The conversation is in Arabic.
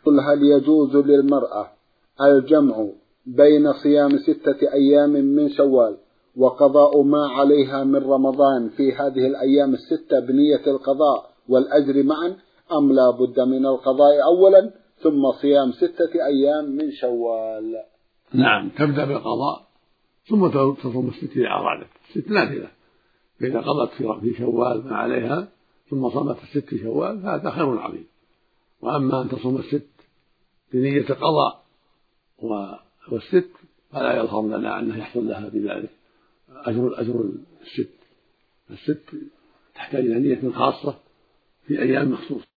هل يجوز للمرأة الجمع بين صيام 6 أيام من شوال وقضاء ما عليها من رمضان في هذه الأيام ال6 بنية القضاء والأجر معا، أم لا بد من القضاء أولا ثم صيام 6 أيام من شوال؟ نعم، تبدأ بالقضاء ثم تصوم ال6 على بعض. 6 نافلة، فإذا قضت في شوال ما عليها ثم صامت ال6 شوال فهذا خير عظيم. وأما أن تصوم ال6 بنية القضاء والست فلا يظهر لنا أنه يحصل لها بذلك أجر الست تحتاج إلى نية خاصة في أيام مخصوصة.